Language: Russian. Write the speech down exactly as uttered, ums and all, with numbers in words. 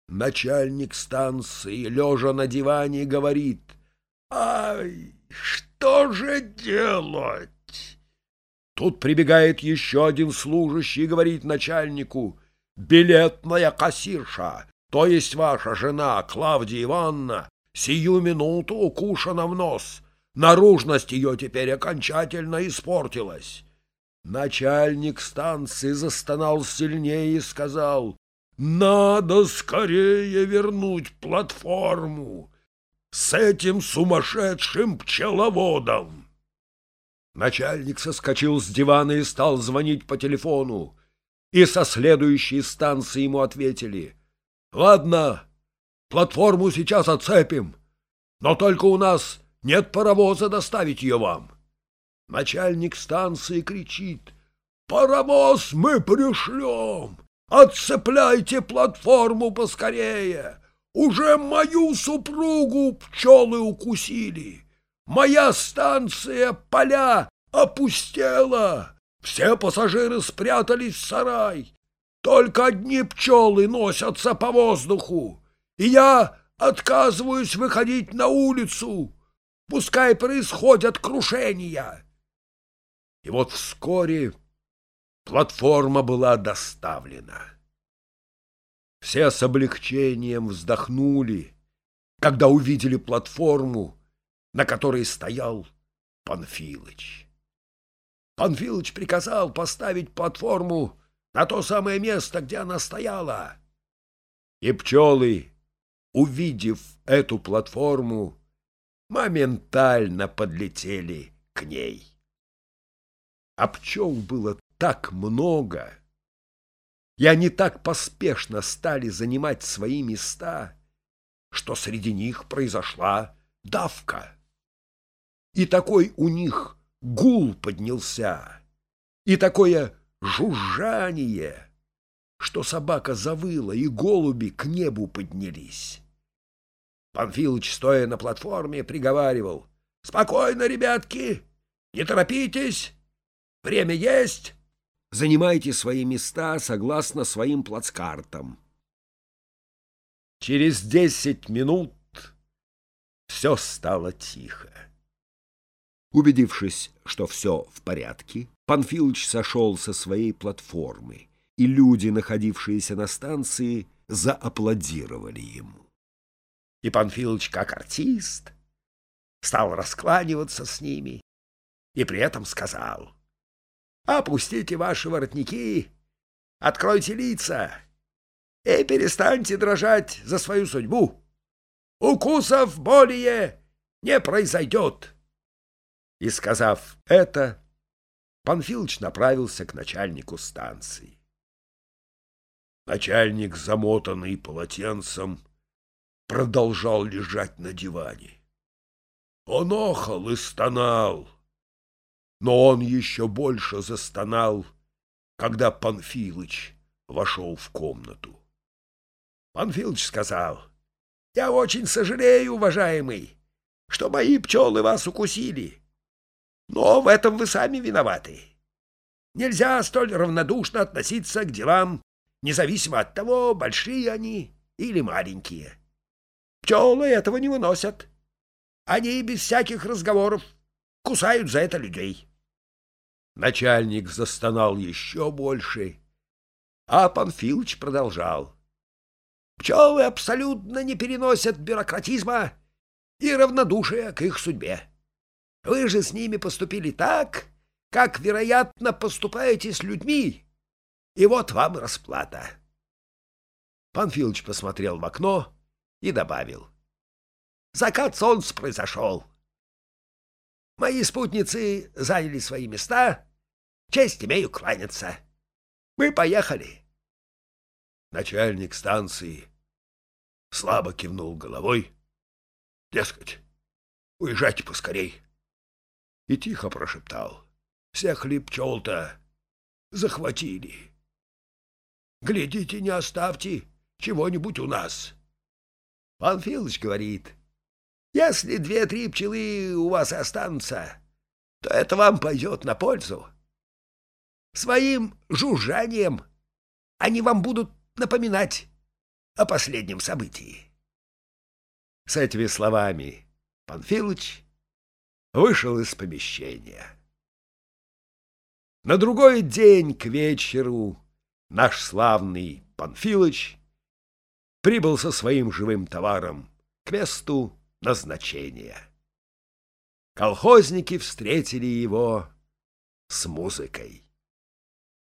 Начальник станции, лежа на диване, говорит: «Ай, что же делать?» Тут прибегает еще один служащий и говорит начальнику: «Билетная кассирша, то есть ваша жена Клавдия Ивановна, сию минуту укушена в нос. Наружность ее теперь окончательно испортилась». Начальник станции застонал сильнее и сказал: «Надо скорее вернуть платформу с этим сумасшедшим пчеловодом». Начальник соскочил с дивана и стал звонить по телефону, и со следующей станции ему ответили: «Ладно, платформу сейчас отцепим, но только у нас нет паровоза доставить ее вам». Начальник станции кричит: «Паровоз мы пришлем! Отцепляйте платформу поскорее! Уже мою супругу пчелы укусили! Моя станция поля опустела! Все пассажиры спрятались в сарай! Только одни пчелы носятся по воздуху, и я отказываюсь выходить на улицу! Пускай происходят крушения!» И вот вскоре платформа была доставлена. Все с облегчением вздохнули, когда увидели платформу, на которой стоял Панфилыч. Панфилыч приказал поставить платформу на то самое место, где она стояла. И пчелы, увидев эту платформу, моментально подлетели к ней. А пчел было так много, и они так поспешно стали занимать свои места, что среди них произошла давка. И такой у них гул поднялся, и такое жужжание, что собака завыла, и голуби к небу поднялись. Панфилыч, стоя на платформе, приговаривал: «Спокойно, ребятки, не торопитесь, время есть, занимайте свои места согласно своим плацкартам». Через десять минут все стало тихо. Убедившись, что все в порядке, Панфилыч сошел со своей платформы, и люди, находившиеся на станции, зааплодировали ему. И Панфилыч, как артист, стал раскланиваться с ними и при этом сказал: «Опустите ваши воротники, откройте лица и перестаньте дрожать за свою судьбу. Укусов более не произойдет». И, сказав это, Панфилыч направился к начальнику станции. Начальник, замотанный полотенцем, продолжал лежать на диване. Он охал и стонал, но он еще больше застонал, когда Панфилыч вошел в комнату. Панфилыч сказал: «Я очень сожалею, уважаемый, что мои пчелы вас укусили, но в этом вы сами виноваты. Нельзя столь равнодушно относиться к делам, независимо от того, большие они или маленькие. Пчелы этого не выносят. Они без всяких разговоров кусают за это людей». Начальник застонал еще больше, а Панфилыч продолжал: «Пчелы абсолютно не переносят бюрократизма и равнодушия к их судьбе. Вы же с ними поступили так, как, вероятно, поступаете с людьми, и вот вам расплата». Панфилыч посмотрел в окно и добавил: «Закат солнца произошел. Мои спутницы заняли свои места, честь имею кланяться. Мы поехали». Начальник станции слабо кивнул головой, дескать, уезжайте поскорей, и тихо прошептал: «Всех ли пчел-то захватили? Глядите, не оставьте чего-нибудь у нас». Панфилыч говорит: «Если две-три пчелы у вас останутся, то это вам пойдет на пользу. Своим жужжанием они вам будут напоминать о последнем событии». С этими словами Панфилыч вышел из помещения. На другой день к вечеру наш славный Панфилыч прибыл со своим живым товаром к месту назначения. Колхозники встретили его с музыкой.